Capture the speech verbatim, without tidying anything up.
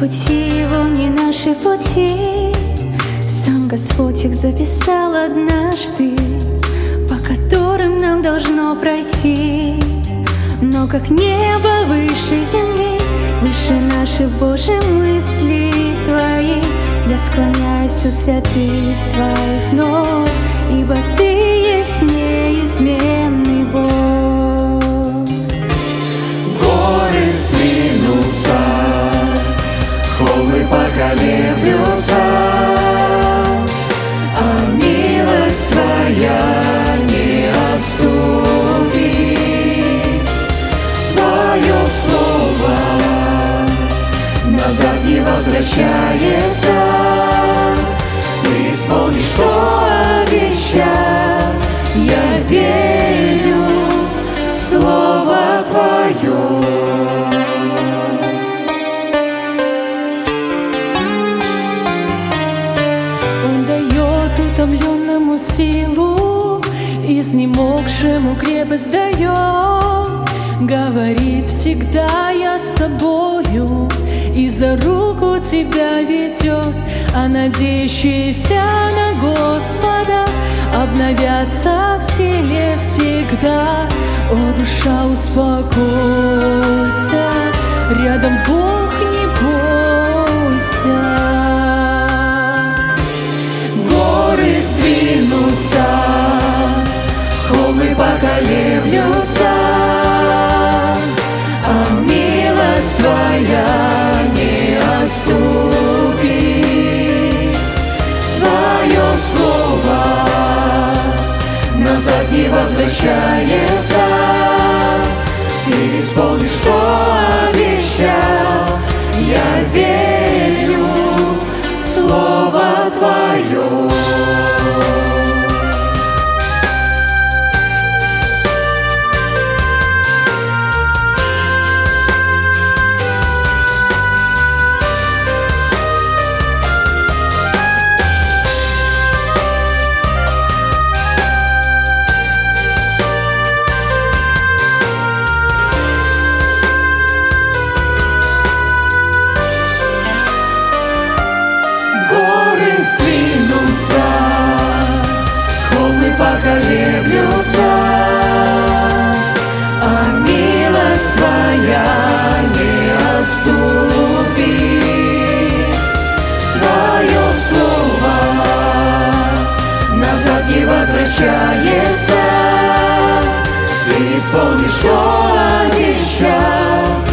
пути его, не наши пути. Сам Господь их записал однажды, по которым нам должно пройти. Но как небо выше земли, выше наши Божьи мысли Твои, я склоняюсь у святых Твоих ног, ибо Ты есть неизменный Бог. Горы сдвинутся, холмы поколеблются, а милость Твоя не отступит. Твое слово назад не возвращается. Ты исполнишь, что обещал. Я верю в Слово Твое. Он дает утомленному силу, изнемогшему крепость дает. Говорит всегда: я с тобою, и за руку тебя ведет. А надеющиеся на Господа обновятся в силе всегда. О, душа, успокойся, рядом Бог, не бойся. Горы сдвинутся, холмы поколеблются, а милость Твоя не отступит. Твое слово назад не возвращается. Ты исполнишь, что обещал. Я верю в Слово Твое. Горы сдвинутся, холмы поколеблются, а милость Твоя не отступит. Твое слово назад не возвращается. Ты исполнишь, что обещал.